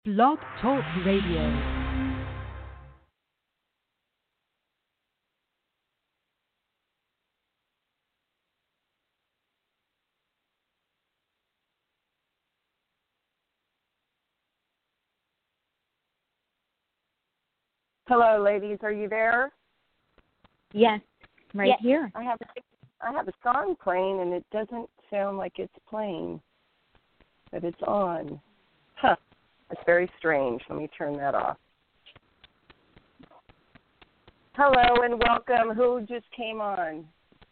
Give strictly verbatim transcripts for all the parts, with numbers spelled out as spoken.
Blog Talk Radio. Hello, ladies. Are you there? Yes, right yes. here. I have a, I have a song playing, and it doesn't sound like it's playing, but it's on. Huh. It's very strange. Let me turn that off. Hello and welcome. Who just came on?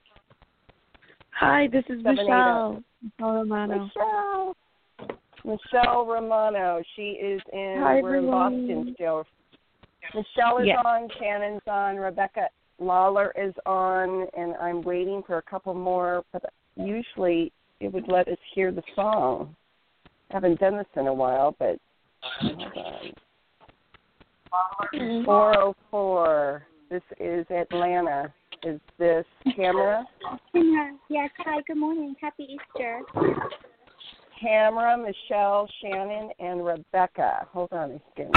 Hi, this is Michelle. Michelle Romano. Michelle. Michelle Romano. She is in, Hi, we're in Boston still. Michelle is yes. on, Shannon's on, Rebecca Lawler is on, and I'm waiting for a couple more, but usually it would let us hear the song. I haven't done this in a while, but hold on. four oh four. This is Atlanta. Is this Tamara? Yes. Hi, good morning. Happy Easter. Tamara, Michelle, Shannon, and Rebecca. Hold on a second.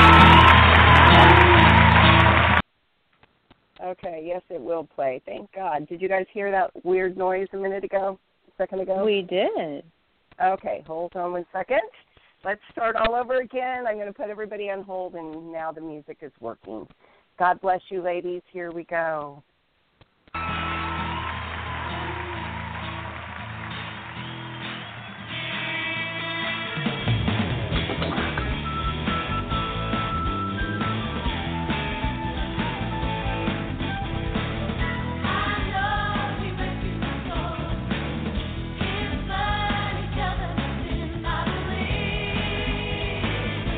Okay, yes, it will play. Thank God. Did you guys hear that weird noise a minute ago, a second ago? We did. Okay, hold on one second. Let's start all over again. I'm going to put everybody on hold, and now the music is working. God bless you, ladies. Here we go.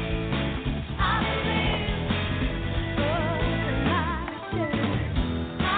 I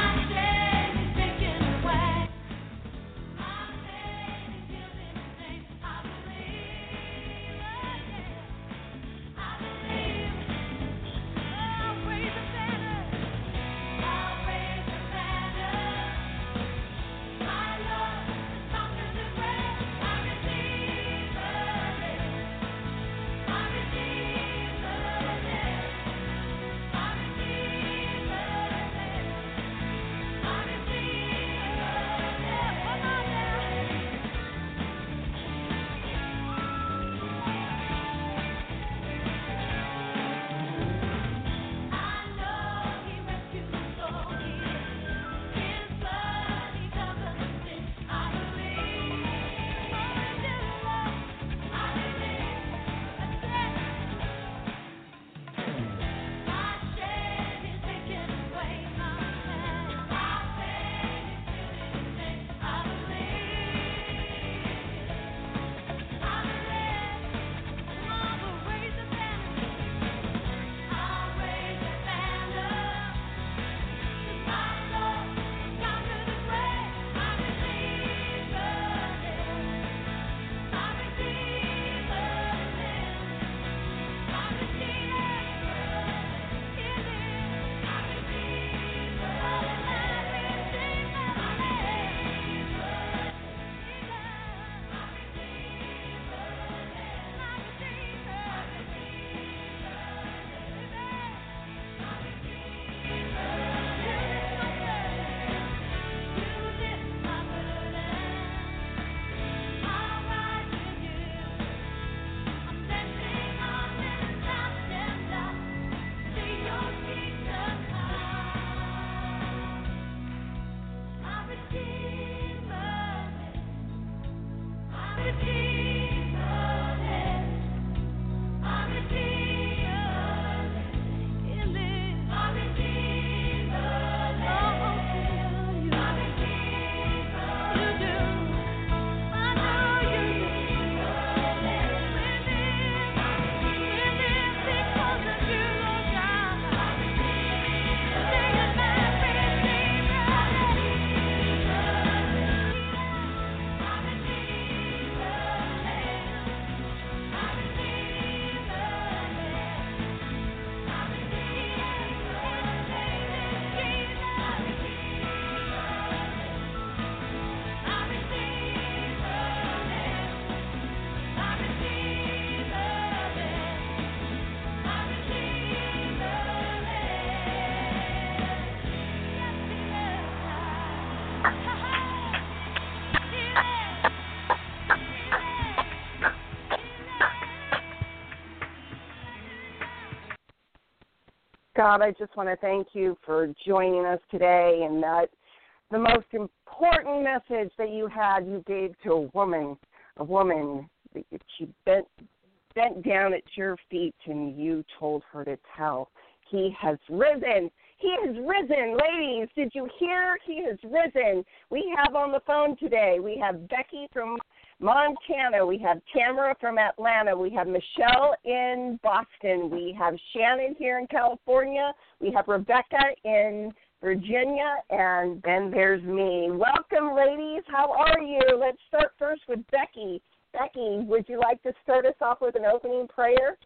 God, I just want to thank you for joining us today, and that the most important message that you had, you gave to a woman, a woman, she bent, bent down at your feet, and you told her to tell, he has risen. He has risen. Ladies, did you hear? He has risen. We have on the phone today, we have Becky from Montana. We have Tamara from Atlanta. We have Michelle in Boston. We have Shannon here in California. We have Rebecca in Virginia. And then there's me. Welcome, ladies. How are you? Let's start first with Becky. Becky, would you like to start us off with an opening prayer?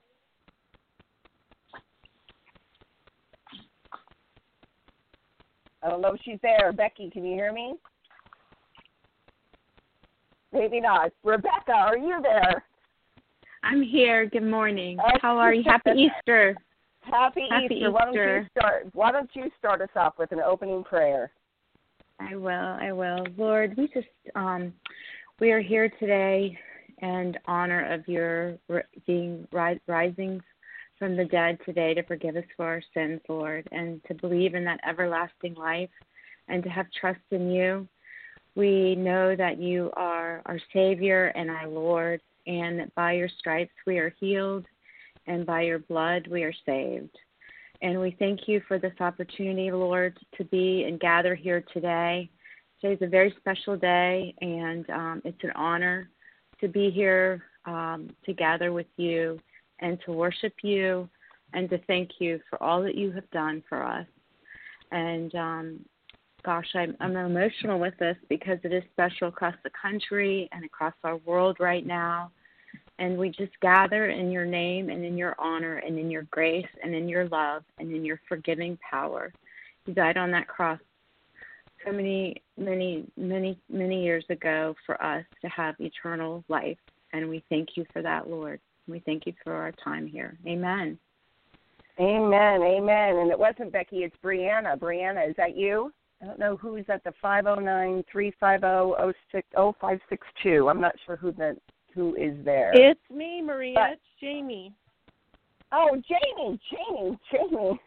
I don't know if she's there. Becky, can you hear me? Maybe not. Rebecca, are you there? I'm here. Good morning. How are you? Happy Easter. Happy, Happy Easter. Easter. Why don't you start? Why don't you start us off with an opening prayer? I will. I will. Lord, we just um, we are here today in honor of your being rising from the dead today to forgive us for our sins, Lord, and to believe in that everlasting life and to have trust in you. We know that you are our Savior and our Lord, and that by your stripes we are healed, and by your blood we are saved. And we thank you for this opportunity, Lord, to be and gather here today. Today is a very special day, and um, it's an honor to be here um, to gather with you and to worship you and to thank you for all that you have done for us. And um Gosh, I'm, I'm emotional with this because it is special across the country and across our world right now. And we just gather in your name and in your honor and in your grace and in your love and in your forgiving power. You died on that cross so many, many, many, many years ago for us to have eternal life. And we thank you for that, Lord. We thank you for our time here. Amen. Amen. Amen. And it wasn't Becky, it's Brianna. Brianna, is that you? I don't know who's at the five oh nine, three five oh, oh five six two. I'm not sure who the who is there. It's me, Maria. But, it's Jamie. Oh, Jamie, Jamie, Jamie.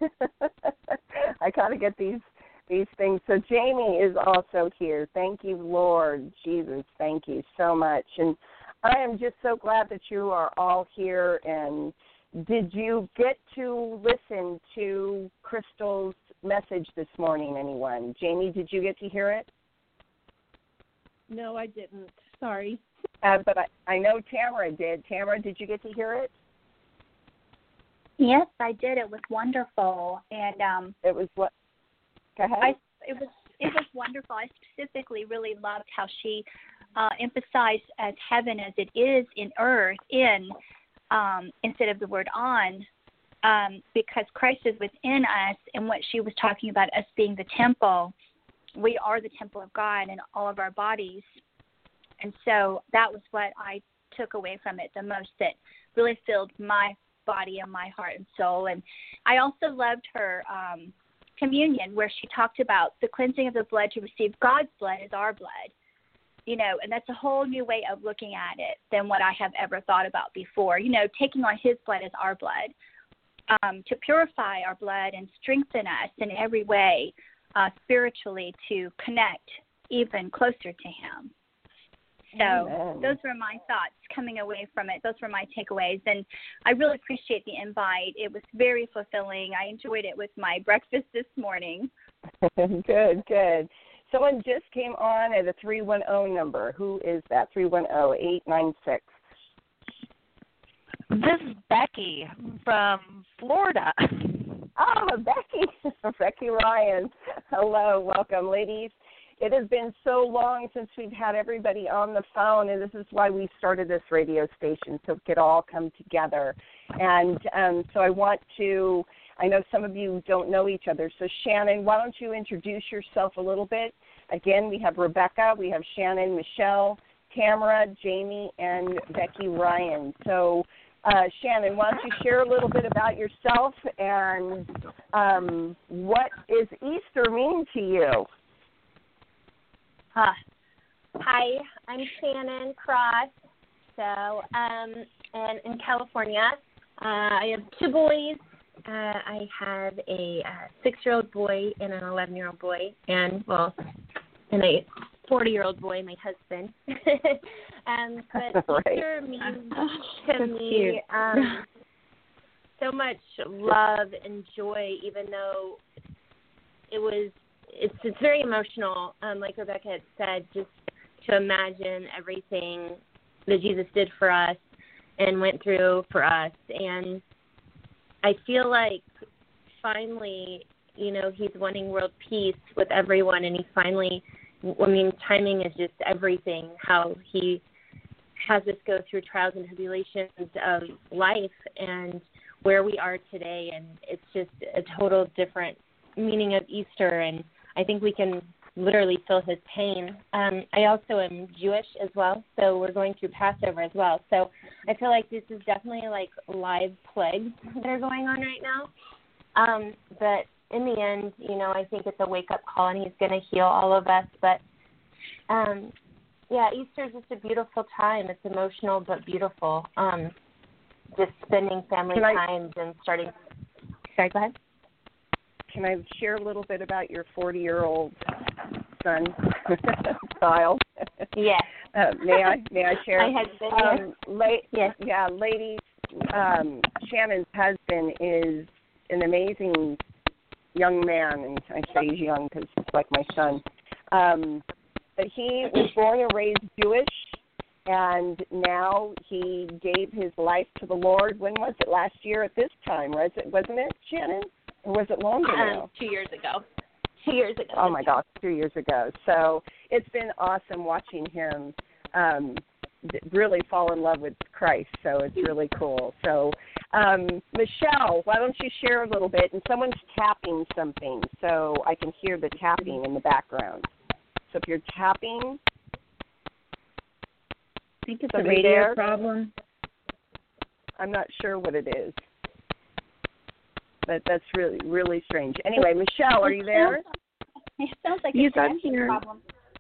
I gotta get these these things. So Jamie is also here. Thank you, Lord Jesus. Thank you so much. And I am just so glad that you are all here. And did you get to listen to Crystal's message this morning, anyone? Jamie, did you get to hear it? No, I didn't. Sorry. Uh, but I, I know Tamara did. Tamara, did you get to hear it? Yes, I did. It was wonderful, and um, it was what? Go ahead. I, it was it was wonderful. I specifically really loved how she uh, emphasized as heaven as it is in earth in um, instead of the word on. Um, because Christ is within us, and what she was talking about us being the temple, we are the temple of God in all of our bodies. And so that was what I took away from it the most, that really filled my body and my heart and soul. And I also loved her um, communion, where she talked about the cleansing of the blood to receive God's blood is our blood. You know, and that's a whole new way of looking at it than what I have ever thought about before. You know, taking on his blood as our blood. Um, to purify our blood and strengthen us in every way uh, spiritually to connect even closer to him. So Amen. Those were my thoughts coming away from it. Those were my takeaways. And I really appreciate the invite. It was very fulfilling. I enjoyed it with my breakfast this morning. Good, good. Someone just came on at a three one zero number. Who is that? three one zero, eight nine six. This is Becky from Florida. Oh, Becky. Becky Ryan. Hello. Welcome, ladies. It has been so long since we've had everybody on the phone, and this is why we started this radio station, so it could all come together. And um, so I want to, I know some of you don't know each other, so Shannon, why don't you introduce yourself a little bit? Again, we have Rebecca, we have Shannon, Michelle, Tamara, Jamie, and Becky Ryan. So Uh, Shannon, why don't you share a little bit about yourself and um, what is Easter mean to you? Huh. Hi, I'm Shannon Cross. So, um, and in California, uh, I have two boys uh, I have a uh, six-year-old boy and an eleven-year-old boy, and, well, and a forty-year-old boy, my husband. um, but Right. Easter means to That's me um, so much love and joy, even though it was, it's, it's very emotional, um, like Rebecca had said, just to imagine everything that Jesus did for us and went through for us. And I feel like finally, you know, he's wanting world peace with everyone, and he finally, I mean, timing is just everything, how he has us go through trials and tribulations of life and where we are today, and it's just a total different meaning of Easter, and I think we can literally feel his pain. Um, I also am Jewish as well, so we're going through Passover as well. So I feel like this is definitely like live plagues that are going on right now. Um, but in the end, you know, I think it's a wake-up call, and he's going to heal all of us. But, um, yeah, Easter is just a beautiful time. It's emotional but beautiful. Um, just spending family Can I- times and starting. Sorry, go ahead. Can I share a little bit about your forty-year-old son, Kyle? Yes. Uh, may I? May I share? I had been um, la- Yes. Yeah, ladies. Um, Shannon's husband is an amazing young man, and I say he's young because he's like my son. Um, but he was born and raised Jewish, and now he gave his life to the Lord. When was it? Last year at this time, was it? Wasn't it, Shannon? Or was it longer now? Um, two years ago. Two years ago. Oh, my gosh, two years ago. So it's been awesome watching him um, really fall in love with Christ. So it's really cool. So, um, Michelle, why don't you share a little bit? And someone's tapping something, so I can hear the tapping in the background. So if you're tapping, I think it's somebody a radio there? problem. I'm not sure what it is. But that's really, really strange. Anyway, Michelle, are you there? It sounds like Yes, a I'm connection here. problem.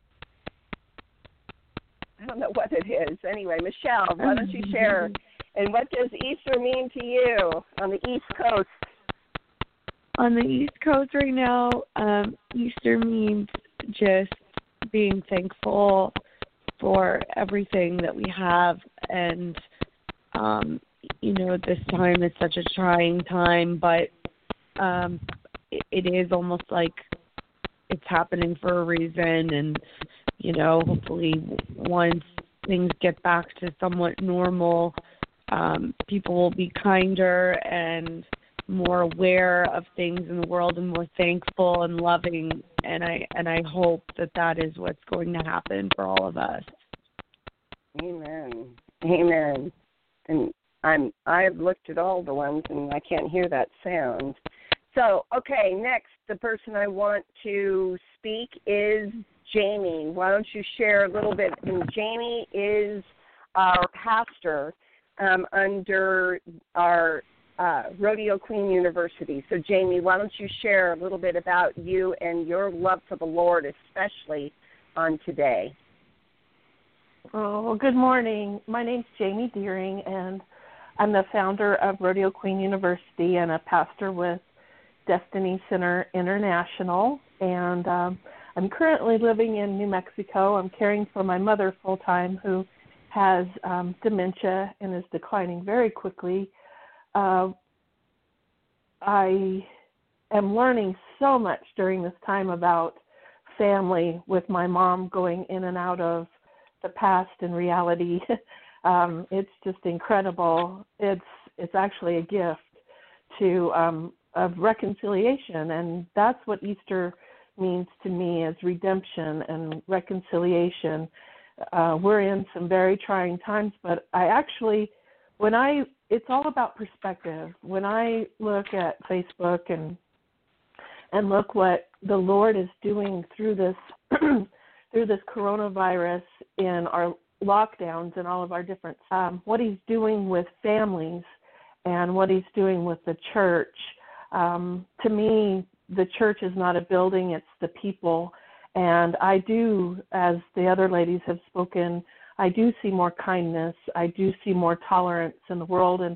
I don't know what it is. Anyway, Michelle, why don't you share? And what does Easter mean to you on the East Coast? On the East Coast right now, um, Easter means just being thankful for everything that we have, and um, you know, this time is such a trying time, but um, it, it is almost like it's happening for a reason, and you know, hopefully once things get back to somewhat normal, um, people will be kinder and more aware of things in the world and more thankful and loving, and I and I hope that that is what's going to happen for all of us. Amen. Amen. And I'm I've looked at all the ones and I can't hear that sound. So, okay, next the person I want to speak is Jamie. Why don't you share a little bit? And Jamie is our pastor um, under our uh, Rodeo Queen University. So, Jamie, why don't you share a little bit about you and your love for the Lord, especially on today? Oh, well, good morning. My name's Jamie Deering, and I'm the founder of Rodeo Queen University and a pastor with Destiny Center International. And um, I'm currently living in New Mexico. I'm caring for my mother full-time, who has um, dementia and is declining very quickly. Uh, I am learning so much during this time about family, with my mom going in and out of the past and reality. um, it's just incredible. It's it's actually a gift to um, of reconciliation, and that's what Easter means to me, is redemption and reconciliation. Uh, we're in some very trying times, but I actually, when I, it's all about perspective. When I look at Facebook and and look what the Lord is doing through this through this coronavirus in our lockdowns and all of our different, um, what he's doing with families and what he's doing with the church. Um, to me, the church is not a building, it's the people. And I do, as the other ladies have spoken, I do see more kindness. I do see more tolerance in the world. And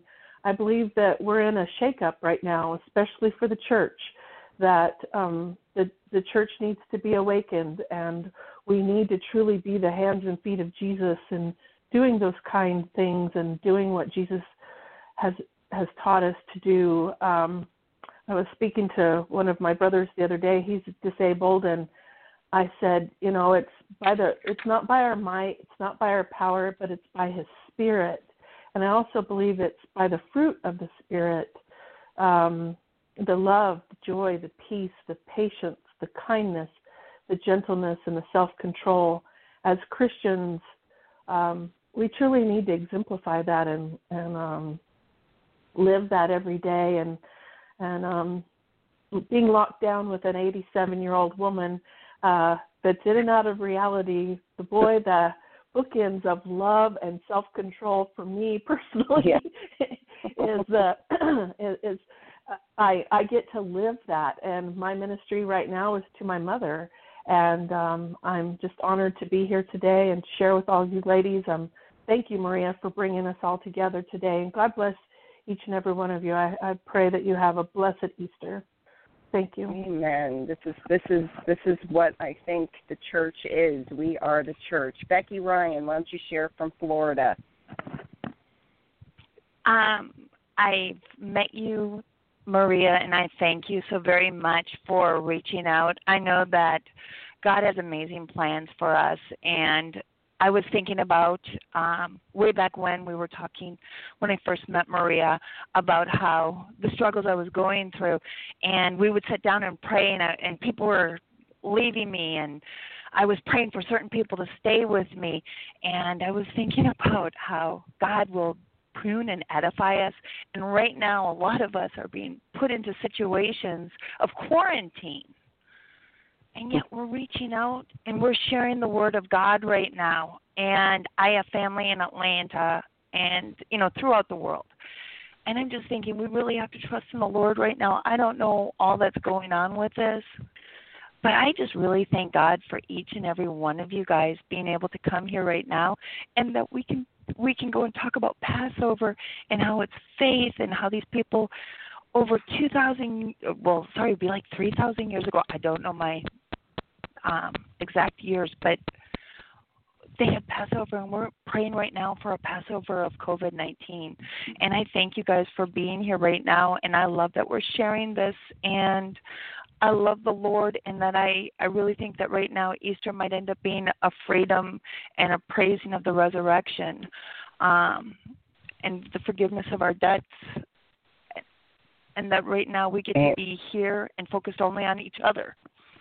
I believe that we're in a shakeup right now, especially for the church, that um, the, the church needs to be awakened, and we need to truly be the hands and feet of Jesus and doing those kind things and doing what Jesus has has taught us to do. Um, I was speaking to one of my brothers the other day. He's disabled, and I said, you know, it's by the it's not by our might, it's not by our power, but it's by His Spirit. And I also believe it's by the fruit of the Spirit, um, the love, the joy, the peace, the patience, the kindness, the gentleness, and the self-control. As Christians, um, we truly need to exemplify that and, and um, live that every day. And and um, being locked down with an eighty-seven-year-old woman uh, that's in and out of reality, the boy, the bookends of love and self-control for me personally yeah. is uh, is, is uh, I I get to live that, and my ministry right now is to my mother, and um, I'm just honored to be here today and share with all you ladies. Um, thank you, Maria, for bringing us all together today, and God bless each and every one of you. I, I pray that you have a blessed Easter. Thank you. Amen. This is this is this is what I think the church is. We are the church. Becky Ryan, why don't you share from Florida? Um, I've met you, Maria, and I thank you so very much for reaching out. I know that God has amazing plans for us, and I was thinking about um, way back when we were talking, when I first met Maria, about how the struggles I was going through, and we would sit down and pray, and, I, and people were leaving me, and I was praying for certain people to stay with me, and I was thinking about how God will prune and edify us, and right now a lot of us are being put into situations of quarantine. And yet we're reaching out and we're sharing the word of God right now. And I have family in Atlanta and, you know, throughout the world. And I'm just thinking we really have to trust in the Lord right now. I don't know all that's going on with this, but I just really thank God for each and every one of you guys being able to come here right now, and that we can we can go and talk about Passover and how it's faith and how these people over two thousand, well, sorry, it'd be like three thousand years ago. I don't know my um, exact years, but they had Passover, and we're praying right now for a Passover of COVID nineteen. And I thank you guys for being here right now, and I love that we're sharing this, and I love the Lord, and that I, I really think that right now Easter might end up being a freedom and a praising of the resurrection, um, and the forgiveness of our debts, and that right now we get to be here and focused only on each other.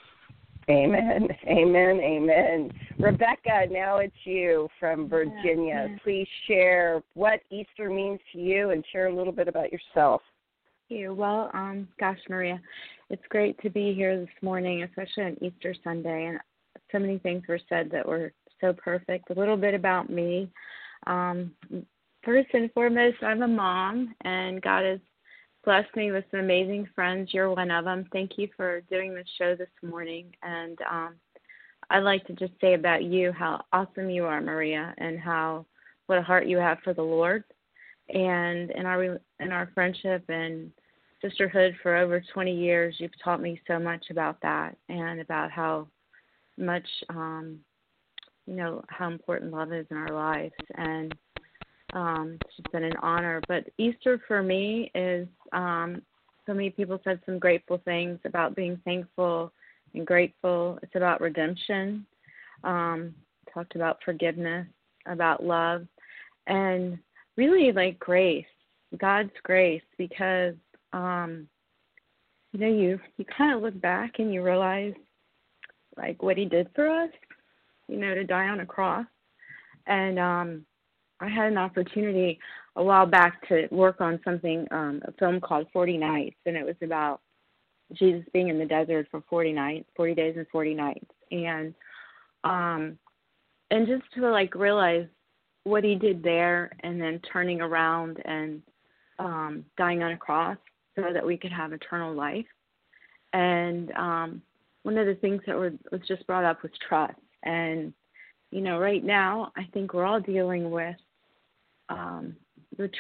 Amen, amen, amen. Rebecca, now it's you from Virginia. Yeah. Please share what Easter means to you and share a little bit about yourself. Thank you. Well, um, gosh, Maria, it's great to be here this morning, especially on Easter Sunday. And so many things were said that were so perfect. A little bit about me. Um, first and foremost, I'm a mom, and God has blessed me with some amazing friends. You're one of them. Thank you for doing this show this morning. And um, I'd like to just say about you how awesome you are, Maria, and how what a heart you have for the Lord. And in our in our friendship and sisterhood for over twenty years, you've taught me so much about that, and about how much um, you know how important love is in our lives. And Um, it's just been an honor. But Easter for me is, um, so many people said some grateful things about being thankful and grateful. It's about redemption. Um, talked about forgiveness, about love, and really like grace, God's grace, because, um, you know, you, you kind of look back and you realize like what he did for us, you know, to die on a cross. And, um, I had an opportunity a while back to work on something, um, a film called forty nights, and it was about Jesus being in the desert for forty nights, forty days and forty nights, and um, and just to like realize what he did there, and then turning around and um, dying on a cross so that we could have eternal life. And um, one of the things that were, was just brought up was trust. And you know, right now, I think we're all dealing with um, the trust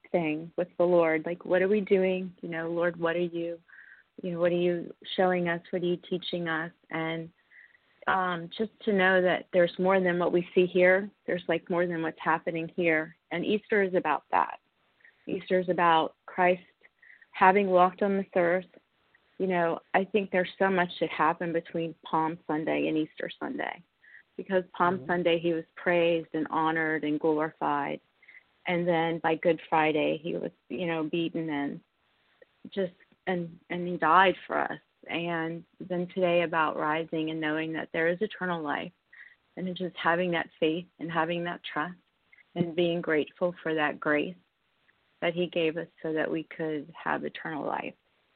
thing with the Lord. Like, what are we doing? You know, Lord, what are you, you know, what are you showing us? What are you teaching us? And um, just to know that there's more than what we see here. There's like more than what's happening here. And Easter is about that. Easter is about Christ having walked on this earth. You know, I think there's so much that happened between Palm Sunday and Easter Sunday, because Palm mm-hmm. Sunday he was praised and honored and glorified. And then by Good Friday, he was, you know, beaten and just, and, and he died for us. And then today about rising and knowing that there is eternal life, and just having that faith and having that trust and being grateful for that grace that he gave us so that we could have eternal life.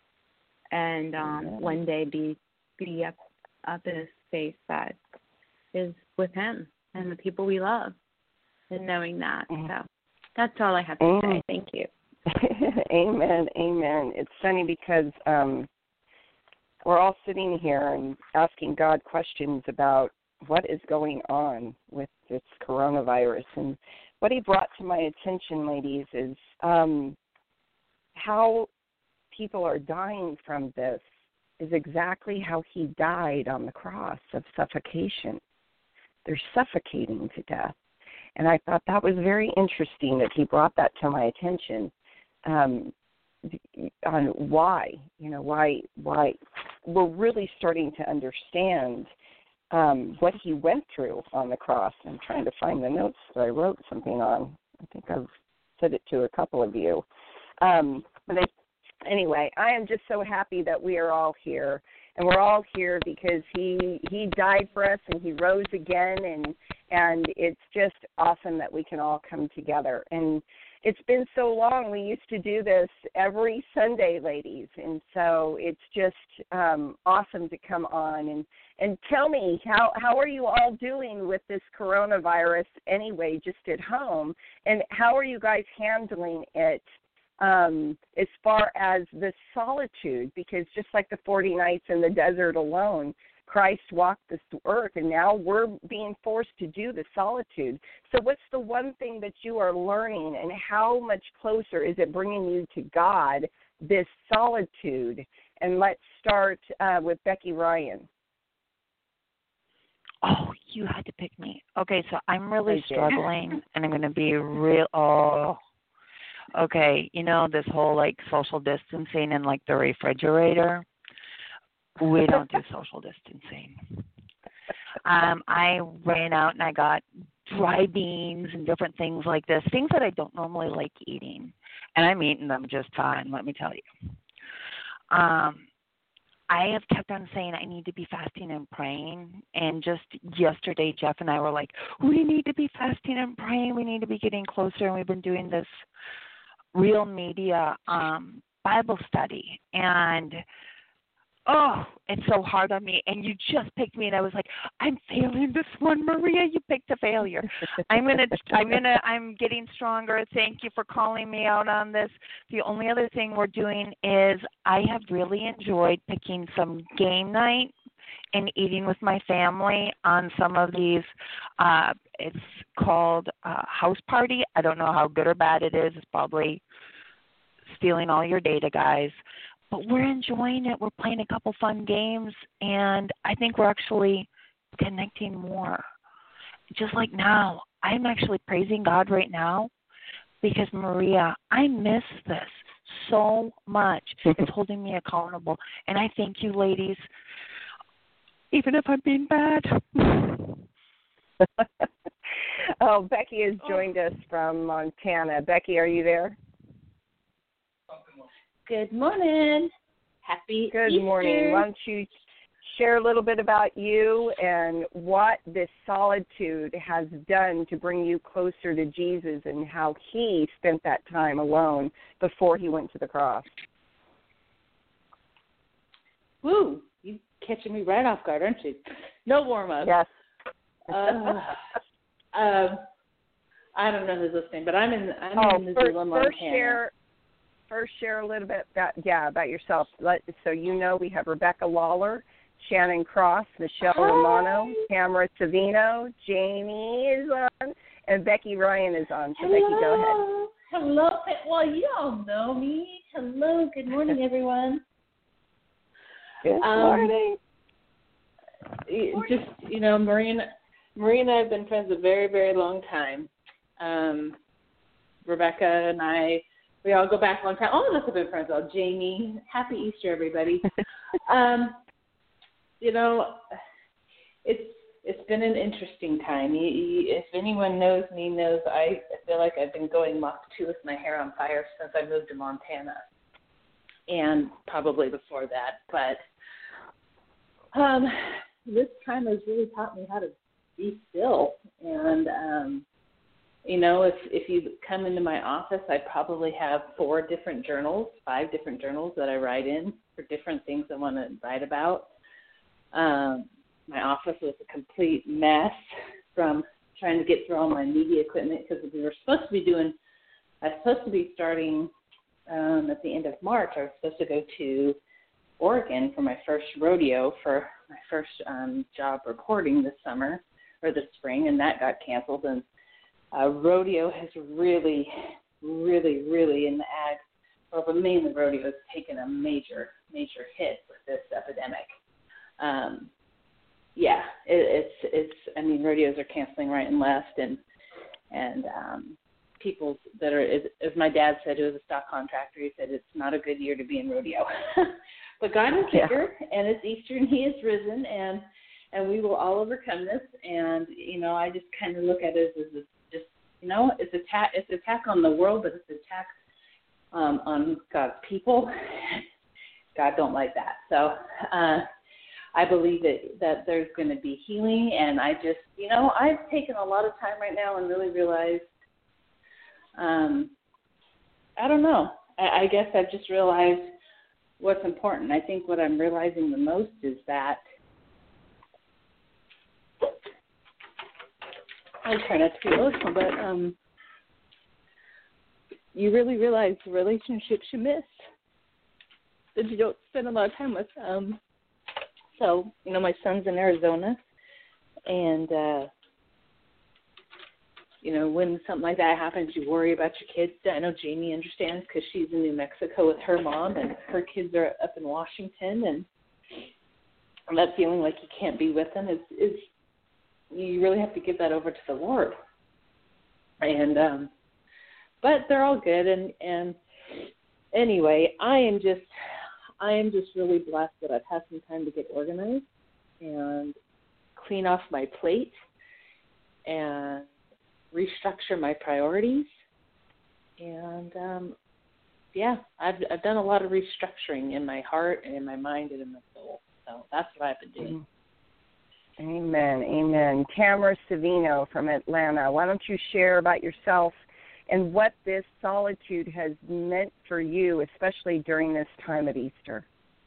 And um, mm-hmm. one day be be up, up in a space that is with him and the people we love, and knowing that. Mm-hmm. So that's all I have to Amen. say. Thank you. Amen. Amen. It's funny because um, we're all sitting here and asking God questions about what is going on with this coronavirus. And what he brought to my attention, ladies, is um, how people are dying from this is exactly how he died on the cross, of suffocation. They're suffocating to death. And I thought that was very interesting that he brought that to my attention um, on why, you know, why, why we're really starting to understand um, what he went through on the cross. I'm trying to find the notes that I wrote something on. I think I've said it to a couple of you. Um, but I Anyway, I am just so happy that we are all here, and we're all here because he he died for us and he rose again, and and it's just awesome that we can all come together. And it's been so long. We used to do this every Sunday, ladies, and so it's just um, awesome to come on and and tell me how how are you all doing with this coronavirus anyway, just at home, and how are you guys handling it? Um, as far as the solitude, because just like the forty nights in the desert alone, Christ walked this earth, and now we're being forced to do the solitude. So what's the one thing that you are learning, and how much closer is it bringing you to God, this solitude? And let's start uh, with Becky Ryan. Oh, you had to pick me. Okay, so I'm really struggling, and I'm going to be real. Oh. Okay, you know, this whole, like, social distancing in, like, the refrigerator, we don't do social distancing. Um, I ran out and I got dry beans and different things like this, things that I don't normally like eating, and I'm eating them just fine, let me tell you. Um, I have kept on saying I need to be fasting and praying, and just yesterday, Jeff and I were like, we need to be fasting and praying, we need to be getting closer, and we've been doing this Real Media um, Bible study, and oh, it's so hard on me. And you just picked me, and I was like, I'm failing this one, Maria. You picked a failure. I'm gonna, I'm gonna, I'm getting stronger. Thank you for calling me out on this. The only other thing we're doing is I have really enjoyed picking some game night and eating with my family on some of these. Uh, it's called uh, House Party. I don't know how good or bad it is. It's probably stealing all your data, guys. But we're enjoying it. We're playing a couple fun games, and I think we're actually connecting more. Just like now, I'm actually praising God right now because, Maria, I miss this so much. It's holding me accountable. And I thank you, ladies, even if I'm being bad. Oh, Becky has joined us from Montana. Becky, are you there? Good morning. Happy Good Easter. morning. Why don't you share a little bit about you and what this solitude has done to bring you closer to Jesus, and how he spent that time alone before he went to the cross? Woo. You catching me right off guard, aren't you? No warm-up. Yes. uh, um, I don't know who's listening, but I'm in, I'm oh, in Missoula, first, Montana. First share, first share a little bit about, yeah, about yourself. Let, so you know we have Rebecca Lawler, Shannon Cross, Michelle Hi. Romano, Tamara Savino, Jamie is on, and Becky Ryan is on. So, Hello. Becky, go ahead. Hello. Well, you all know me. Hello. Good morning, everyone. Good um, morning. Just, you know, Marie and, Marie and I have been friends a very, very long time. Um, Rebecca and I, we all go back a long time. All of us have been friends. All Jamie. Happy Easter, everybody. um, you know, it's it's been an interesting time. You, you, if anyone knows me, knows I feel like I've been going Mach two with my hair on fire since I moved to Montana, and probably before that. But um, this time has really taught me how to be still. And um, you know, if if you come into my office, I probably have four different journals, five different journals that I write in for different things I want to write about. Um, my office was a complete mess from trying to get through all my media equipment because we were supposed to be doing, I was supposed to be starting um, at the end of March. I was supposed to go to Oregon for my first rodeo for my first um, job reporting this summer or this spring, and that got canceled. And uh, rodeo has really, really, really in the ag, well, but mainly rodeo has taken a major, major hit with this epidemic. Um, yeah, it, it's, it's, I mean, rodeos are canceling right and left, and, and um, people that are, as, as my dad said, who was a stock contractor, he said it's not a good year to be in rodeo. But God is bigger, yeah. And it's Easter, and He has risen, and and we will all overcome this. And, you know, I just kind of look at it as a, just, you know, it's a ta- it's an attack on the world, but it's an attack um, on God's people. God don't like that. So, uh I believe that, that there's going to be healing, and I just, you know, I've taken a lot of time right now and really realized, um, I don't know, I, I guess I've just realized what's important. I think what I'm realizing the most is that, I try not to be emotional, but um, you really realize the relationships you miss that you don't spend a lot of time with. Um, So, you know, my son's in Arizona, and, uh, you know, when something like that happens, you worry about your kids. I know Jamie understands because she's in New Mexico with her mom, and her kids are up in Washington, and, and that feeling like you can't be with them is, is you really have to give that over to the Lord. And, um, but they're all good, and, and anyway, I am just... I am just really blessed that I've had some time to get organized and clean off my plate and restructure my priorities. And, um, yeah, I've, I've done a lot of restructuring in my heart and in my mind and in my soul. So that's what I've been doing. Amen, amen. Tamara Savino from Atlanta, why don't you share about yourself and what this solitude has meant for you, especially during this time of Easter?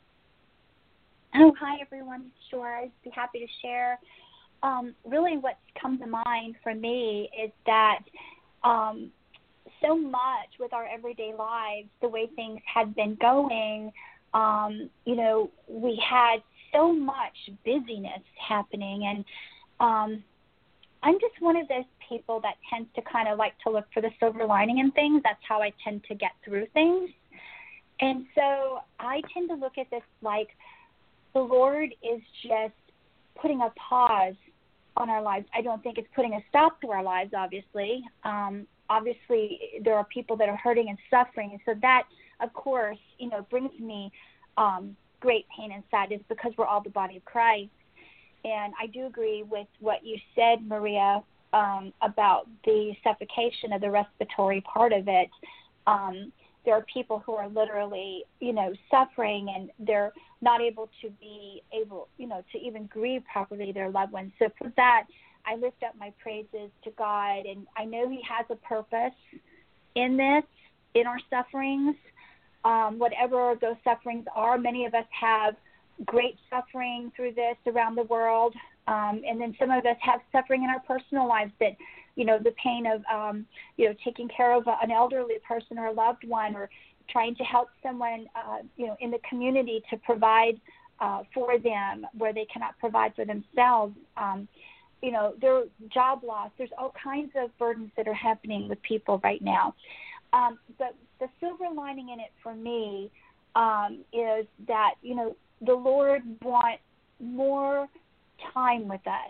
Oh, hi, everyone. Sure, I'd be happy to share. Um, really what's come to mind for me is that um, so much with our everyday lives, the way things had been going, um, you know, we had so much busyness happening, and um I'm just one of those people that tends to kind of like to look for the silver lining in things. That's how I tend to get through things. And so I tend to look at this like the Lord is just putting a pause on our lives. I don't think it's putting a stop to our lives, obviously. Um, obviously, there are people that are hurting and suffering. And so that, of course, you know, brings me um, great pain and sadness because we're all the body of Christ. And I do agree with what you said, Maria, um, about the suffocation of the respiratory part of it. Um, there are people who are literally, you know, suffering, and they're not able to be able, you know, to even grieve properly their loved ones. So for that, I lift up my praises to God, and I know He has a purpose in this, in our sufferings, um, whatever those sufferings are. Many of us have great suffering through this around the world, um, and then some of us have suffering in our personal lives that, you know, the pain of, um, you know, taking care of an elderly person or a loved one, or trying to help someone, uh, you know, in the community to provide uh, for them where they cannot provide for themselves. Um, you know, there job loss. There's all kinds of burdens that are happening with people right now. Um, but the silver lining in it for me um, is that, you know, the Lord wants more time with us.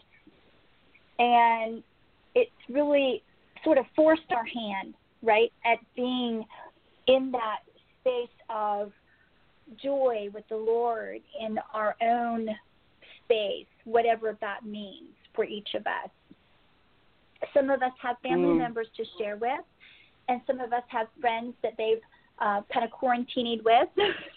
And it's really sort of forced our hand, right, at being in that space of joy with the Lord in our own space, whatever that means for each of us. Some of us have family mm. members to share with, and some of us have friends that they've uh, kind of quarantined with.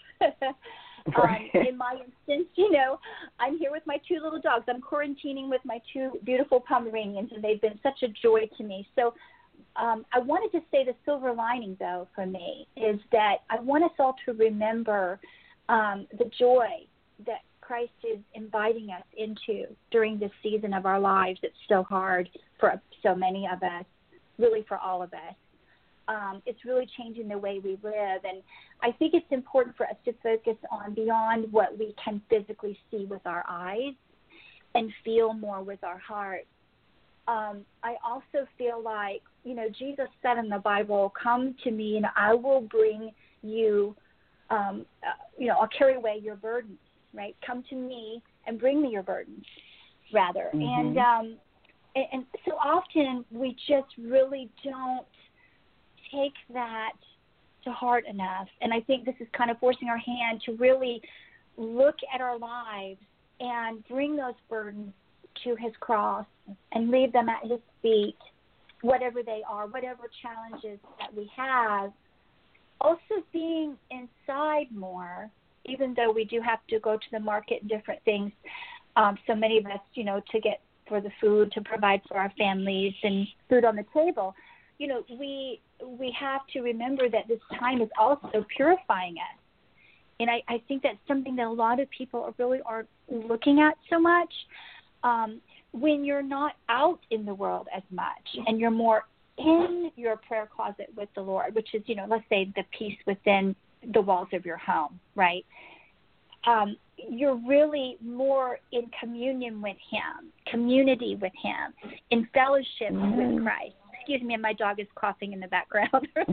um, in my instance, you know, I'm here with my two little dogs. I'm quarantining with my two beautiful Pomeranians, and they've been such a joy to me. So um, I wanted to say the silver lining, though, for me, is that I want us all to remember um, the joy that Christ is inviting us into during this season of our lives. It's so hard for so many of us, really for all of us. Um, it's really changing the way we live. And I think it's important for us to focus on beyond what we can physically see with our eyes and feel more with our heart. Um, I also feel like, you know, Jesus said in the Bible, come to me and I will bring you, um, uh, you know, I'll carry away your burdens, right? Come to me and bring me your burdens, rather. Mm-hmm. And, um, and, and so often we just really don't take that to heart enough. And I think this is kind of forcing our hand to really look at our lives and bring those burdens to his cross and leave them at his feet, whatever they are, whatever challenges that we have. Also being inside more, even though we do have to go to the market and different things, um, so many of us, you know, to get for the food, to provide for our families and food on the table, you know, we we have to remember that this time is also purifying us. And I, I think that's something that a lot of people really aren't looking at so much. Um, when you're not out in the world as much and you're more in your prayer closet with the Lord, which is, you know, let's say the peace within the walls of your home, right? Um, you're really more in communion with him, community with him, in fellowship mm-hmm. with Christ. Excuse me, and my dog is coughing in the background.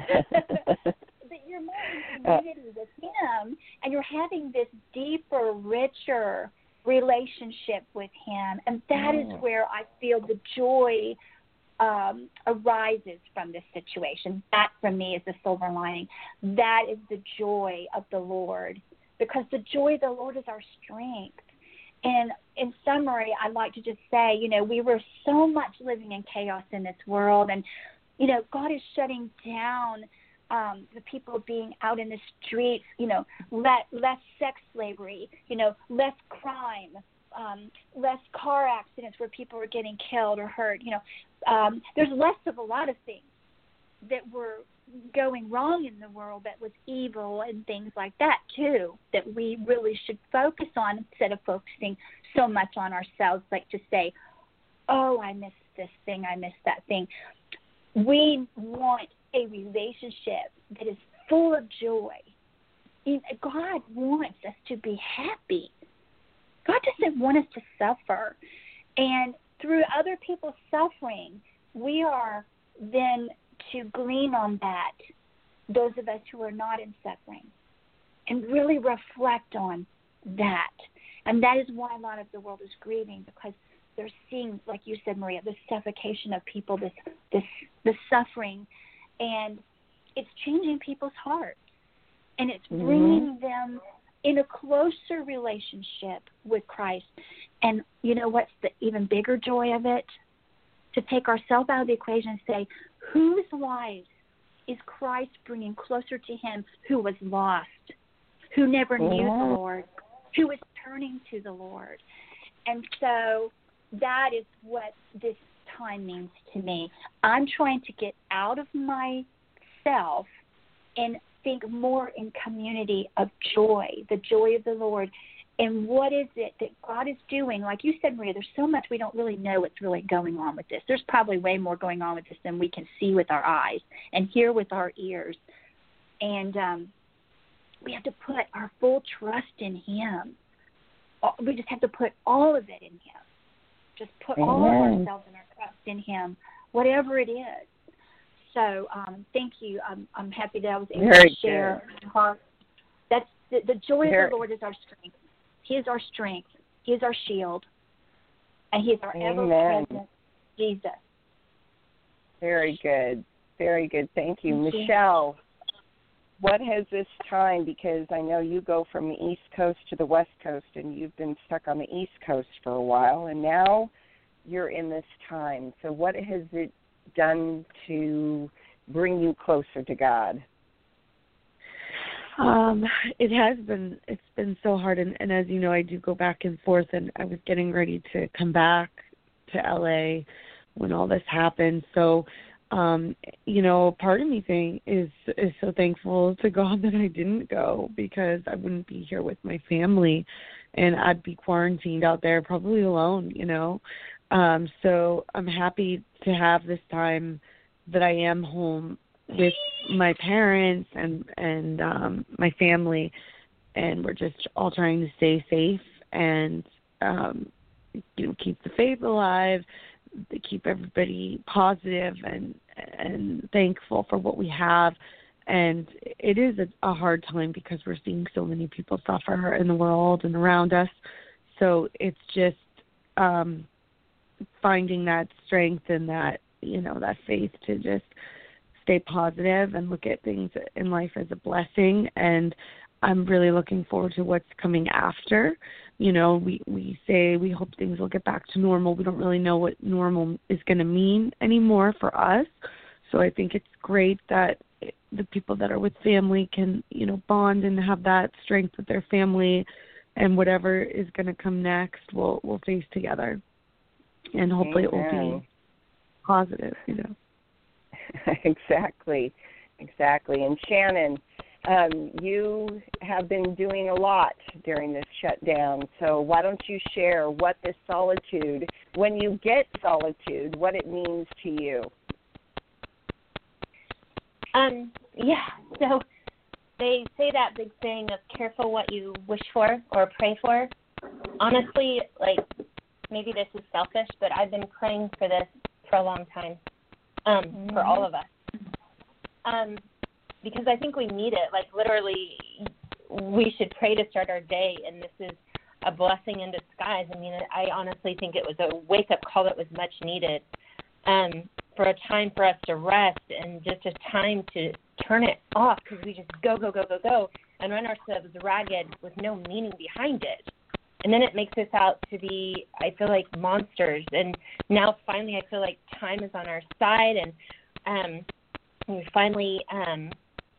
But you're more in community with him, and you're having this deeper, richer relationship with him. And that mm. is where I feel the joy um, arises from this situation. That, for me, is the silver lining. That is the joy of the Lord, because the joy of the Lord is our strength. And in summary, I'd like to just say, you know, we were so much living in chaos in this world. And, you know, God is shutting down um, the people being out in the streets, you know, let, less sex slavery, you know, less crime, um, less car accidents where people are getting killed or hurt. You know, um, there's less of a lot of things that were going wrong in the world that was evil and things like that too, that we really should focus on instead of focusing so much on ourselves, like to say, oh, I missed this thing, I missed that thing. We want a relationship that is full of joy. God wants us to be happy. God doesn't want us to suffer. And through other people's suffering, we are then to glean on that, those of us who are not in suffering, and really reflect on that. And that is why a lot of the world is grieving, because they're seeing, like you said, Maria, the suffocation of people, this this the suffering, and it's changing people's hearts, and it's bringing mm-hmm. them in a closer relationship with Christ. And you know what's the even bigger joy of it? To take ourselves out of the equation and say, whose lives is Christ bringing closer to him who was lost, who never knew yeah. the Lord, who was turning to the Lord? And so that is what this time means to me. I'm trying to get out of myself and think more in community of joy, the joy of the Lord. And what is it that God is doing? Like you said, Maria, there's so much we don't really know what's really going on with this. There's probably way more going on with this than we can see with our eyes and hear with our ears. And um, we have to put our full trust in him. We just have to put all of it in him. Just put Amen. all of ourselves and our trust in him, whatever it is. so um, thank you. I'm, I'm happy that I was able Very to share. good. Her. That's the, the joy Very. of the Lord is our strength. He is our strength. He is our shield, and He is our Amen. ever-present Jesus. Very good. Very good. Thank you. Thank you. Michelle, what has this time, because I know you go from the East Coast to the West Coast, and you've been stuck on the East Coast for a while, and now you're in this time. So what has it done to bring you closer to God? Um, it has been, it's been so hard. And, and as you know, I do go back and forth, and I was getting ready to come back to L A when all this happened. So, um, you know, part of me thing is, is so thankful to God that I didn't go, because I wouldn't be here with my family, and I'd be quarantined out there probably alone, you know. Um, so I'm happy to have this time that I am home with my parents and, and um, my family, and we're just all trying to stay safe and, um, you know, keep the faith alive, to keep everybody positive and, and thankful for what we have. And it is a, a hard time because we're seeing so many people suffer in the world and around us. So it's just, um, finding that strength and that, you know, that faith to just stay positive and look at things in life as a blessing. And I'm really looking forward to what's coming after. You know, we, we say we hope things will get back to normal. We don't really know what normal is going to mean anymore for us. So I think it's great that the people that are with family can, you know, bond and have that strength with their family, and whatever is going to come next, we'll, we'll face together. And hopefully Amen. It will be positive, you know. Exactly, exactly. And Shannon, um, you have been doing a lot during this shutdown, so why don't you share what this solitude, when you get solitude, what it means to you? Um, yeah, so they say that big saying of careful what you wish for or pray for. Honestly, like, maybe this is selfish, but I've been praying for this for a long time, um, mm-hmm. for all of us. Um, because I think we need it. Like, literally, we should pray to start our day, and this is a blessing in disguise. I mean, I honestly think it was a wake-up call that was much needed, um, for a time for us to rest and just a time to turn it off, because we just go, go, go, go, go, and run ourselves ragged with no meaning behind it. And then it makes us out to be, I feel like, monsters. And now finally I feel like time is on our side, and um, we finally um,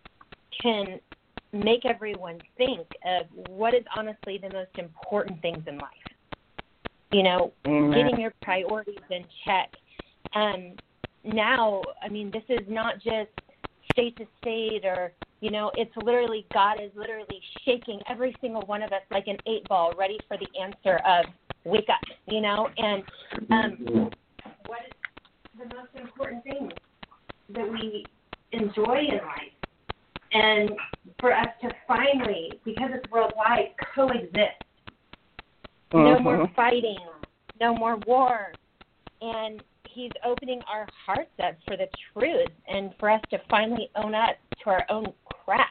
can make everyone think of what is honestly the most important things in life. You know, Amen. Getting your priorities in check. Um, now, I mean, this is not just state to state, or, you know, it's literally, God is literally shaking every single one of us like an eight ball, ready for the answer of wake up, you know. And um, what is the most important thing that we enjoy in life? And for us to finally, because it's worldwide, coexist. Uh-huh. No more fighting, no more war. And He's opening our hearts up for the truth, and for us to finally own up to our own crap.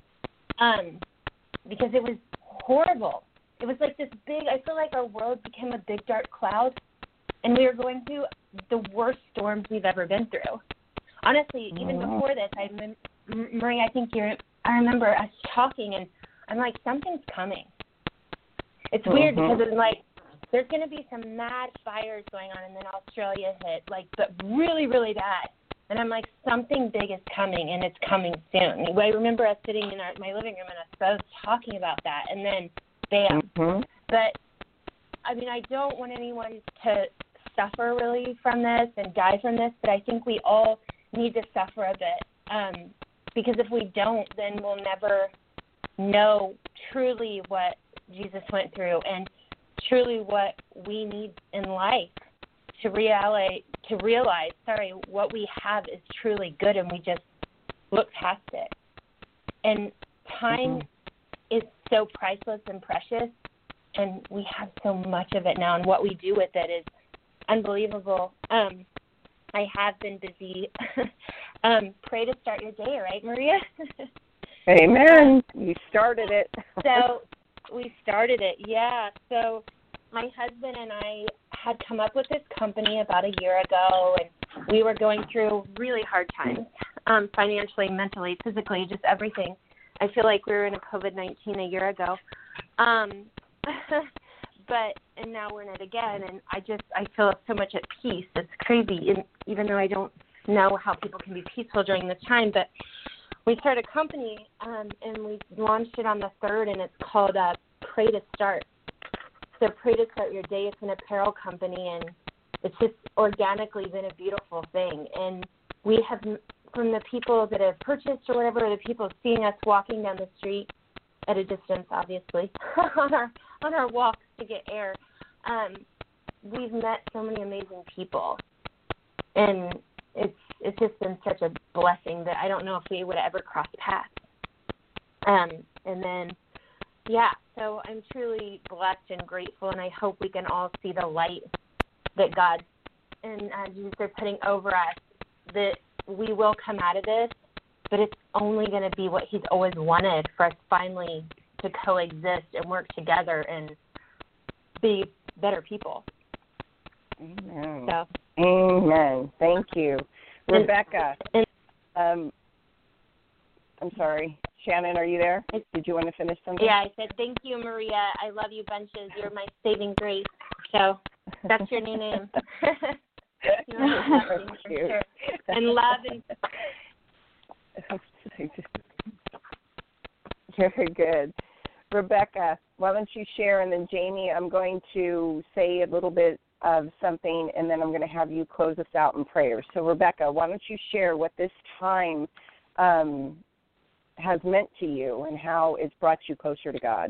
Um, because it was horrible. It was like this big, I feel like our world became a big dark cloud, and we were going through the worst storms we've ever been through. Honestly, even uh-huh. before this, I, Marie, I think you're, I remember us talking, and I'm like, something's coming. It's uh-huh. weird because it's like, there's going to be some mad fires going on, and then Australia hit, like, but really, really bad. And I'm like, something big is coming, and it's coming soon. I remember us sitting in our, my living room and us both talking about that, and then bam. Mm-hmm. But, I mean, I don't want anyone to suffer really from this and die from this, but I think we all need to suffer a bit. Um, because if we don't, then we'll never know truly what Jesus went through, and truly what we need in life to realize, to realize, sorry, what we have is truly good, and we just look past it. And time mm-hmm. is so priceless and precious, and we have so much of it now, and what we do with it is unbelievable. Um, I have been busy um, pray to start your day, right, Maria? Amen. You started it. So we started it, yeah. So my husband and I had come up with this company about a year ago, and we were going through really hard times, um, financially, mentally, physically, just everything. I feel like we were in a COVID nineteen a year ago. Um, but, and now we're in it again, and I just, I feel so much at peace. It's crazy, and even though I don't know how people can be peaceful during this time, but we started a company, um, and we launched it on the third, and it's called uh, Pray to Start. So Pray to Start Your Day. It's an apparel company, and it's just organically been a beautiful thing. And we have, from the people that have purchased or whatever, the people seeing us walking down the street at a distance, obviously, on our on our walks to get air, um, we've met so many amazing people, and it's it's just been such a blessing that I don't know if we would ever cross paths. Um, and then, yeah, so I'm truly blessed and grateful, and I hope we can all see the light that God and uh, Jesus are putting over us, that we will come out of this, but it's only going to be what he's always wanted, for us finally to coexist and work together and be better people. Amen. So. Amen. Thank you. And, Rebecca, and, um, I'm sorry. Shannon, are you there? Did you want to finish something? Yeah, I said, thank you, Maria. I love you bunches. You're my saving grace. So that's your new name. You know, Thank you. sure. And love and very good. Rebecca, why don't you share, and then Jamie, I'm going to say a little bit of something, and then I'm going to have you close us out in prayer. So, Rebecca, why don't you share what this time um, has meant to you and how it's brought you closer to God?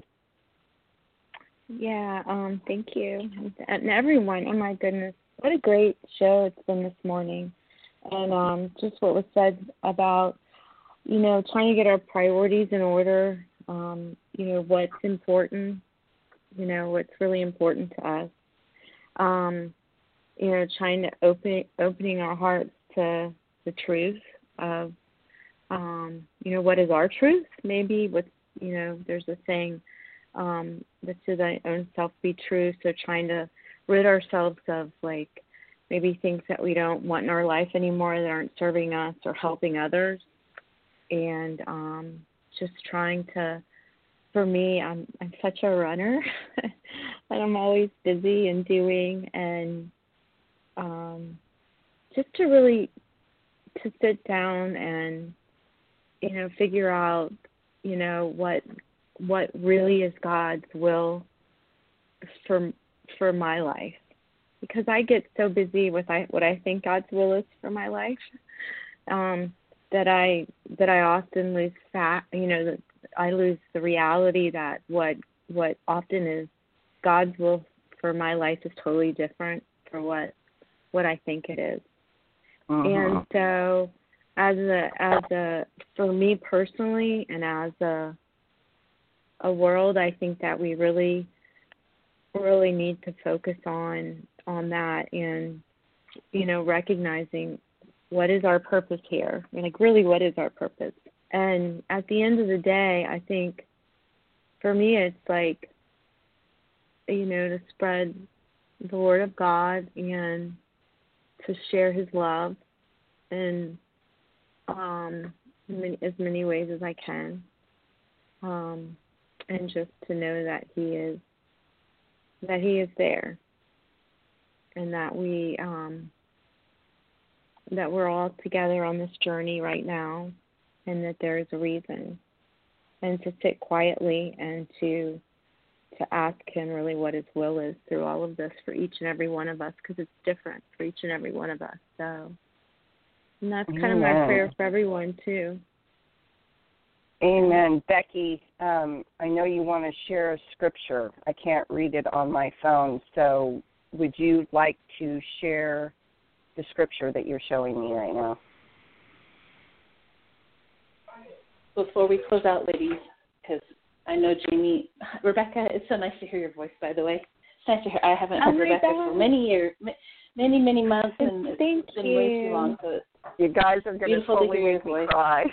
Yeah, um, thank you. And everyone, oh my goodness, what a great show it's been this morning. And um, just what was said about, you know, trying to get our priorities in order, um, you know, what's important, you know, what's really important to us. Um, you know, trying to open, opening our hearts to the truth of, um, you know, what is our truth? Maybe what, you know, there's a saying, um, that to thy own self be true. So trying to rid ourselves of, like, maybe things that we don't want in our life anymore that aren't serving us or helping others. And um, just trying to, for me, I'm I'm such a runner that I'm always busy and doing, and um, just to really to sit down and, you know, figure out, you know, what what really is God's will for for my life, because I get so busy with I, what I think God's will is for my life, um, that I that I often lose fact, you know, that I lose the reality that what what often is God's will for my life is totally different for what what I think it is. Uh-huh. And so, as a as a for me personally, and as a a world, I think that we really really need to focus on on that, and, you know, recognizing what is our purpose here, and like really what is our purpose. And at the end of the day, I think for me it's like, you know, to spread the word of God and to share his love in um, many, as many ways as I can, um, and just to know that he is that he is there, and that we um, that we're all together on this journey right now, and that there is a reason, and to sit quietly and to to ask him really what his will is through all of this for each and every one of us, because it's different for each and every one of us. So, and that's kind Amen. of my prayer for everyone too. Amen. Becky, um, I know you want to share a scripture. I can't read it on my phone, so would you like to share the scripture that you're showing me right now? Before we close out, ladies, because I know Jamie, Rebecca, it's so nice to hear your voice, by the way. It's nice to hear. I haven't Oh heard my Rebecca God. for many years, many, many months, and it's Thank been you. way too long. So it's You guys are going to beautiful to totally hear your make me voice. cry.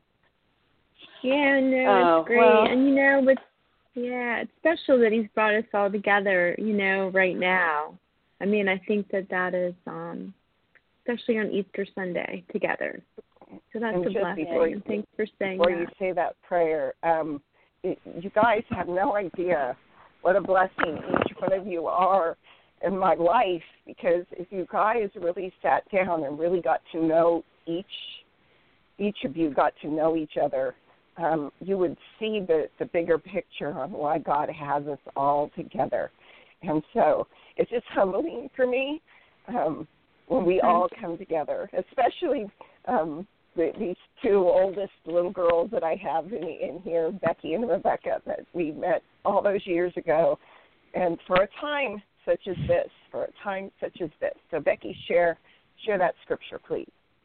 Yeah, no, Oh, it's great. well. And, you know, it's, yeah, it's special that he's brought us all together, you know, right now. I mean, I think that that is, um, especially on Easter Sunday, together. So that's And a just blessing. before you- And thanks for saying Before that. you say that prayer, um, it, you guys have no idea what a blessing each one of you are in my life, because if you guys really sat down and really got to know each, each of you got to know each other, um, you would see the, the bigger picture on why God has us all together. And so it's just humbling for me um, when we all come together, especially um, the, these two oldest little girls that I have in, in here, Becky and Rebecca, that we met all those years ago. And for a time such as this, for a time such as this. So, Becky, share share that scripture, please.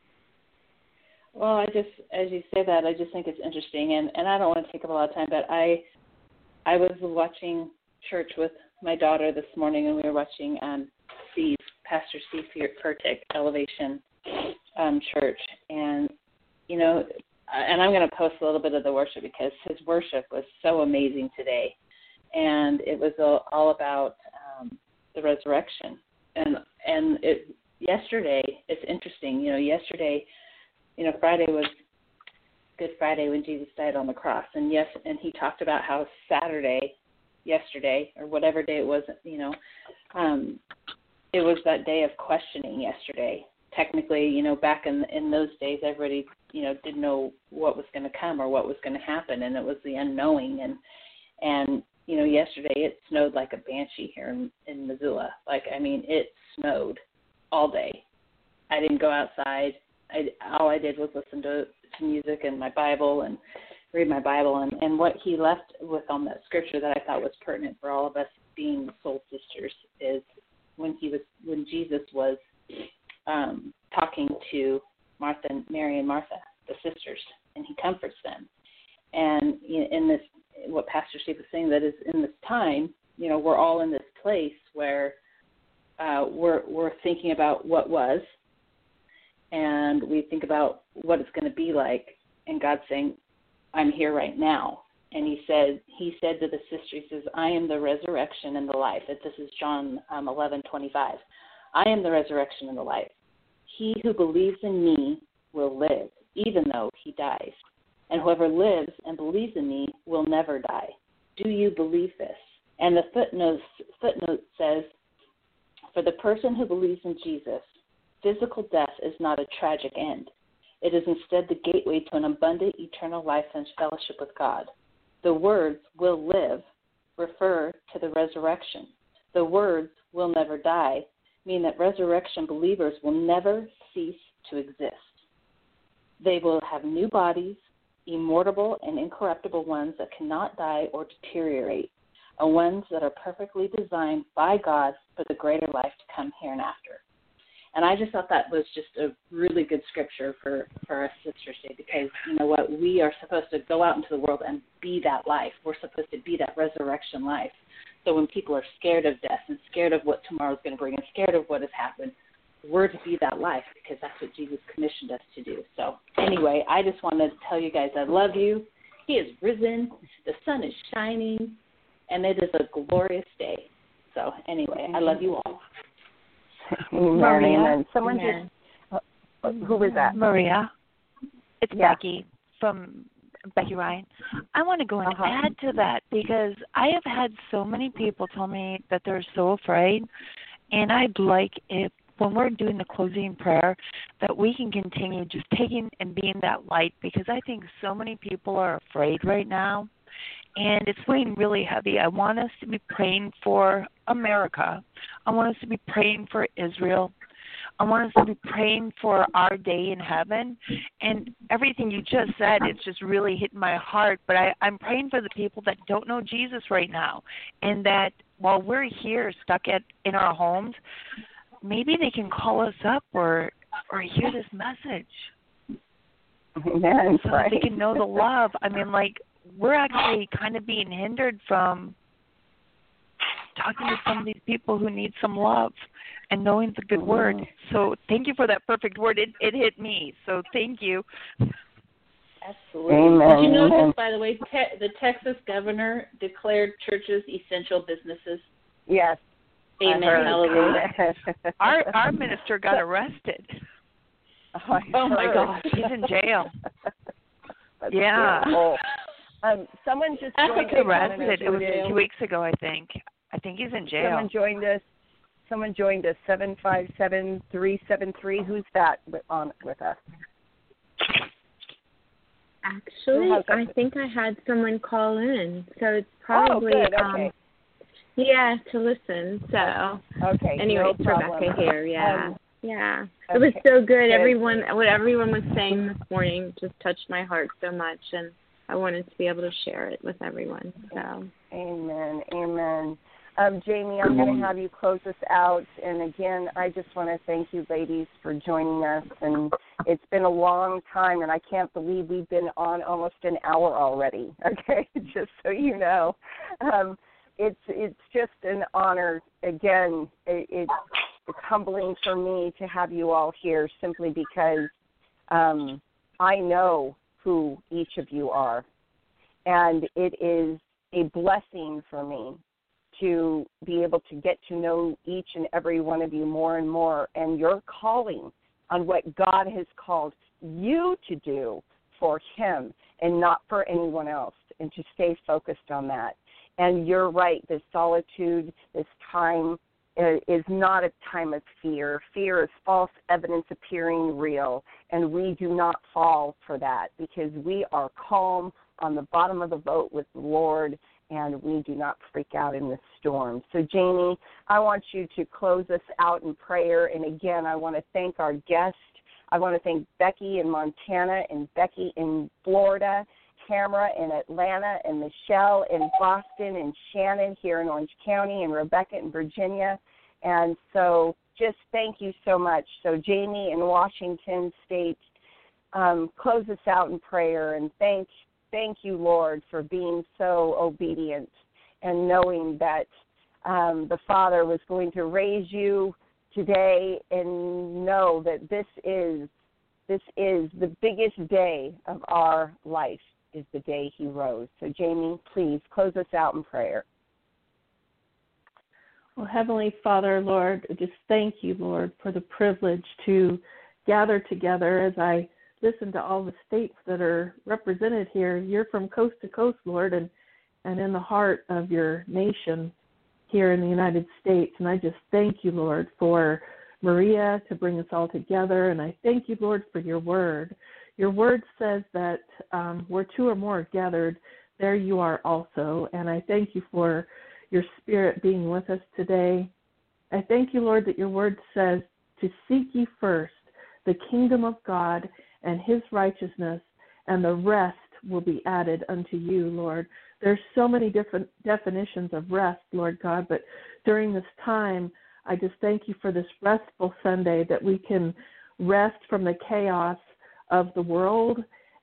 Well, I just, as you say that, I just think it's interesting, and, and I don't want to take up a lot of time, but I I was watching church with my daughter this morning, and we were watching um, Steve, Pastor Steve Furtick, Elevation um, Church, and, you know, and I'm going to post a little bit of the worship because his worship was so amazing today, and it was all, all about um, the resurrection, and and it yesterday, it's interesting, you know, yesterday, you know, Friday was Good Friday when Jesus died on the cross. And yes, and he talked about how Saturday, yesterday, or whatever day it was, you know, um, it was that day of questioning yesterday. Technically, you know, back in in those days, everybody, you know, didn't know what was going to come or what was going to happen, and it was the unknowing. And, and you know, yesterday it snowed like a banshee here in, in Missoula. Like, I mean, it snowed all day. I didn't go outside. I, all I did was listen to, to music and my Bible and read my Bible. And, and what he left with on that scripture that I thought was pertinent for all of us being soul sisters is when he was when Jesus was um, talking to Martha, Mary, and Martha, the sisters, and he comforts them. And in this, what Pastor Steve was saying, that is in this time, you know, we're all in this place where uh, we're we're thinking about what was. And we think about what it's going to be like, and God's saying, I'm here right now. And he said, he said to the sister, he says, I am the resurrection and the life. And this is John um, eleven twenty-five. I am the resurrection and the life. He who believes in me will live, even though he dies. And whoever lives and believes in me will never die. Do you believe this? And the footnote, footnote says, for the person who believes in Jesus, physical death is not a tragic end. It is instead the gateway to an abundant eternal life and fellowship with God. The words will live refer to the resurrection. The words will never die mean that resurrection believers will never cease to exist. They will have new bodies, immortal and incorruptible ones that cannot die or deteriorate, and ones that are perfectly designed by God for the greater life to come hereinafter. And I just thought that was just a really good scripture for, for our Sisters Day, because, you know what, we are supposed to go out into the world and be that life. We're supposed to be that resurrection life. So when people are scared of death and scared of what tomorrow's going to bring and scared of what has happened, we're to be that life, because that's what Jesus commissioned us to do. So anyway, I just wanted to tell you guys I love you. He is risen. The sun is shining, and it is a glorious day. So anyway, I love you all. Amen, Maria. amen. Someone Amen. just, uh, who was that? Maria, it's Yeah. Becky from Becky Ryan. I want to go and Uh-huh. add to that, because I have had so many people tell me that they're so afraid, and I'd like if when we're doing the closing prayer that we can continue just taking and being that light, because I think so many people are afraid right now. And it's weighing really heavy. I want us to be praying for America. I want us to be praying for Israel. I want us to be praying for our day in heaven. And everything you just said, it's just really hitting my heart. But I, I'm praying for the people that don't know Jesus right now, and that while we're here stuck at in our homes, maybe they can call us up or or hear this message. Amen. So Right. that they can know the love. I mean, like, we're actually kind of being hindered from talking to some of these people who need some love and knowing the good word. So thank you for that perfect word. It it hit me. So thank you. Absolutely. Amen. Did you know Amen. this, by the way? Te- the Texas governor declared churches essential businesses. Yes. Amen. Hallelujah. Our our minister got arrested. Oh, Oh, my gosh. He's in jail. That's Yeah. terrible. Um, someone just That's joined okay, us. Arrested. It was jail. two weeks ago, I think. I think he's in jail. Someone joined us. Someone joined us. Seven five seven three seven three. Who's that with, on with us? Actually, Who has that? I think I had someone call in, so it's probably oh, good. Okay. um, yeah, to listen. So okay. anyway, no it's problem. Rebecca here. Yeah, Um, yeah. okay. It was so good. Good. Everyone, what everyone was saying this morning, just touched my heart so much, and I wanted to be able to share it with everyone. So. Amen. Amen. Um, Jamie, I'm going to have you close us out. And again, I just want to thank you, ladies, for joining us. And it's been a long time, and I can't believe we've been on almost an hour already. Okay, just so you know, um, it's it's just an honor. Again, it, it's it's humbling for me to have you all here, simply because um, I know who each of you are, and it is a blessing for me to be able to get to know each and every one of you more and more, and your calling on what God has called you to do for him and not for anyone else, and to stay focused on that. And you're right, this solitude, this time is not a time of fear. Fear is false evidence appearing real, and we do not fall for that, because we are calm on the bottom of the boat with the Lord, and we do not freak out in the storm. So, Jamie, I want you to close us out in prayer. And again, I want to thank our guest. I want to thank Becky in Montana and Becky in Florida, Tamara in Atlanta, and Michelle in Boston, and Shannon here in Orange County, and Rebecca in Virginia. And so just thank you so much. So, Jamie in Washington State, um, close us out in prayer, and thank Thank you, Lord, for being so obedient and knowing that um, the Father was going to raise you today, and know that this is this is the biggest day of our life, is the day he rose. So, Jamie, please close us out in prayer. Well, Heavenly Father, Lord, just thank you, Lord, for the privilege to gather together. As I listen to all the states that are represented here, you're from coast to coast, Lord, and, and in the heart of your nation here in the United States. And I just thank you, Lord, for Maria to bring us all together. And I thank you, Lord, for your word. Your word says that um, where two or more are gathered, there you are also. And I thank you for your spirit being with us today. I thank you, Lord, that your word says to seek ye first the kingdom of God and his righteousness, and the rest will be added unto you, Lord. There's so many different definitions of rest, Lord God, but during this time, I just thank you for this restful Sunday, that we can rest from the chaos of the world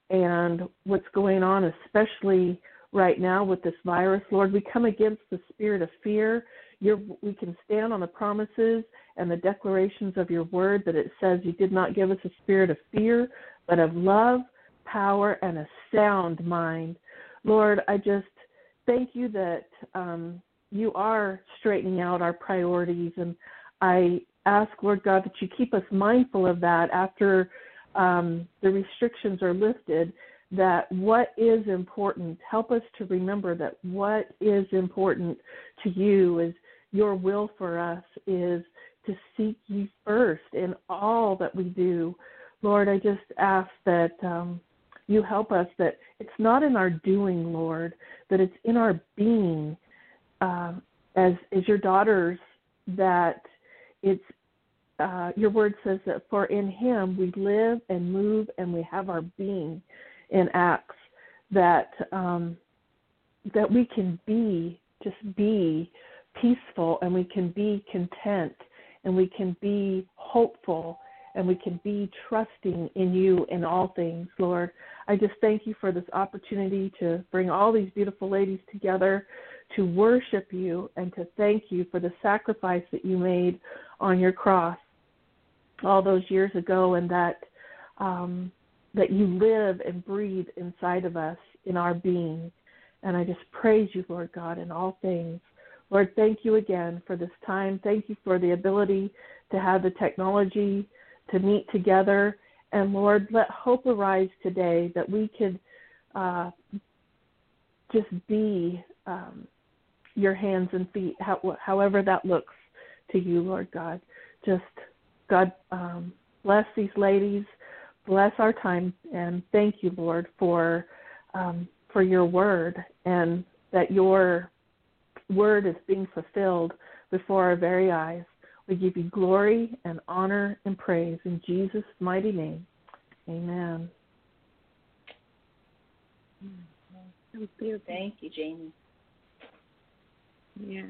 and what's going on, especially right now with this virus, Lord. We come against the spirit of fear. You're, we can stand on the promises and the declarations of your word, that it says you did not give us a spirit of fear, but of love, power, and a sound mind. Lord, I just thank you that um, you are straightening out our priorities, and I ask, Lord God, that you keep us mindful of that after um, the restrictions are lifted, that what is important, help us to remember that what is important to you is your will for us is to seek you first in all that we do. Lord, I just ask that um, you help us, that it's not in our doing, Lord, that it's in our being uh, as, as your daughters, that it's, uh, your word says that for in him we live and move and we have our being in Acts, that um, that we can be, just be peaceful, and we can be content, and we can be hopeful, and we can be trusting in you in all things, Lord. I just thank you for this opportunity to bring all these beautiful ladies together to worship you and to thank you for the sacrifice that you made on your cross all those years ago, and that um, that you live and breathe inside of us in our being. And I just praise you, Lord God, in all things. Lord, thank you again for this time. Thank you for the ability to have the technology to meet together. And Lord, let hope arise today that we could uh, just be um, your hands and feet, how, however that looks to you, Lord God. Just, God, um, bless these ladies, bless our time, and thank you, Lord, for um, for your word, and that your word is being fulfilled before our very eyes. We give you glory and honor and praise in Jesus' mighty name. Amen. So beautiful. Thank you, Jamie. Yeah.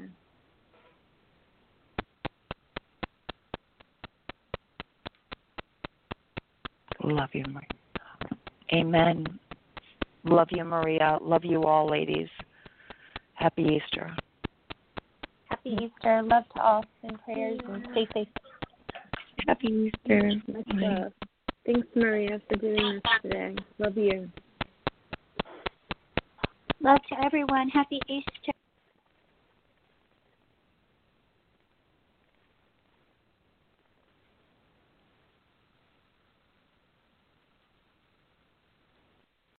Love you, Maria. Amen. Love you, Maria. Love you all, ladies. Happy Easter. Happy Easter. Love to all. Send prayers and stay safe. Happy Easter. Much love. Thanks, Maria, for doing this today. Love you. Love to everyone. Happy Easter.